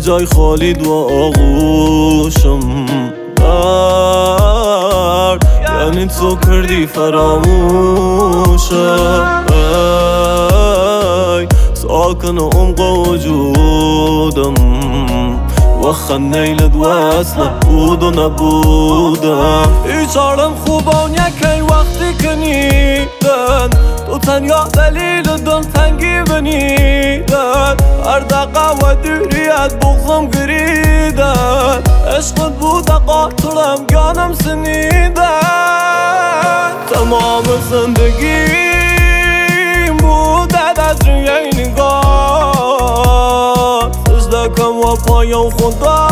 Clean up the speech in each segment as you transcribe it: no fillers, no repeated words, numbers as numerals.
جای خالی دو آغوشم درد یعنی تو کردی فراموشم ای ساکن عمق وجودم وخن نیلد وصل بود و نبودم هیچ حالم خوبان یکی وقتی که نیدن تو تنیا دلیل دلتنگی بنیدن هر دقیقه و دوریت بغضم گریدن عشقت بود قاتلم گانم سنیدن تمام زندگیم بود از روی نگاه سجده کم و پایم خدا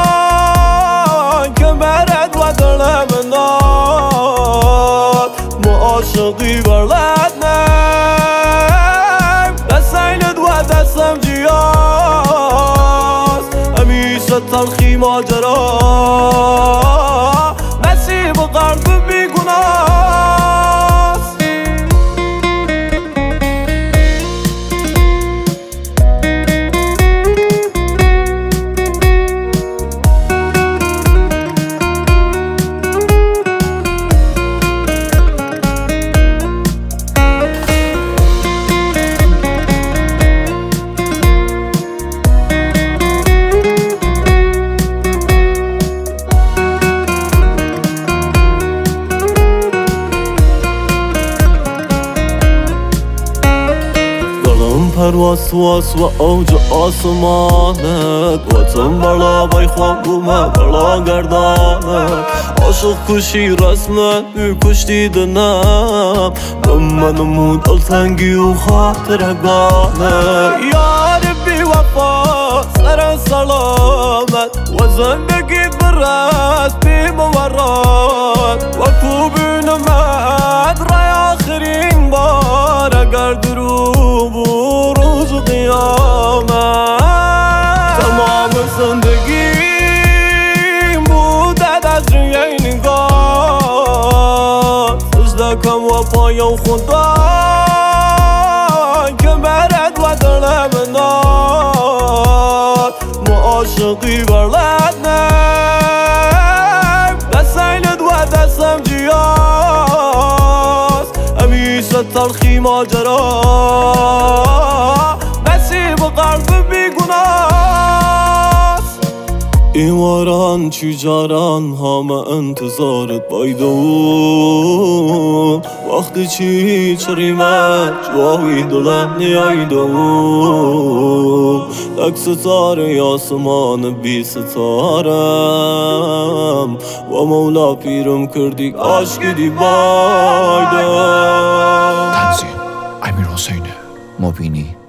که برد و دلم انداد ما عاشقی برلد نیم دستینت و دستم جیاز همیشه تلخی ماجرا نصیب قلب بیگناه پرواز و اوج آسمانت وطن بلا بای خوابومه بلا گردانت عاشق کشی رسمت کشتی دنم بمنمون دلتنگی و خاطرگانت یار بی وفا سر سلامت و زندگی برست بی مورد و کوبینمت رای آخرین بار اگر دروب روز قیامت تمام زندگیم بودد از روی نگاه سجده کم و پایم خدا که برد و دلم انداد ما عاشقی برلد نیم دستینت و دستم جیاز همیشه تلخی ماجرا نصیب قلب بیگناست ایواران چیجاران همه انتظارت بایدو وقتی چی چریمت جواوی دلم نیایدو تک ستاره آسمان بی ستارم و مولا پیرم کردی عاشقی دی بایدو تنظیم امیر حسین مبینی